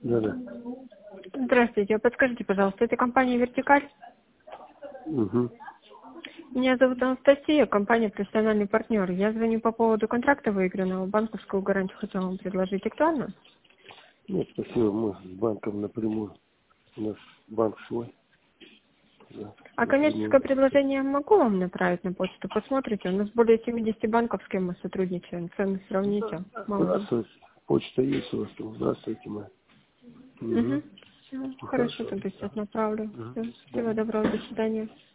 Да. Здравствуйте, подскажите, пожалуйста, это компания «Вертикаль»? Угу. Меня зовут Анастасия, компания «Профессиональный партнер». Я звоню по поводу контракта выигранного, банковскую гарантию хотела вам предложить. Актуально? Нет, спасибо, мы с банком напрямую. У нас банк свой. Да, А коммерческое напрямую. предложение могу вам направить на почту? Посмотрите, у нас более 70 банков, с кем мы сотрудничаем. Цены сравните. Мало. Здравствуйте. Почта есть у вас там. Здравствуйте, мы. Угу. Угу. Все, хорошо, Хорошо. тогда сейчас направлю. Угу. Все, До всего свидания. доброго, до свидания.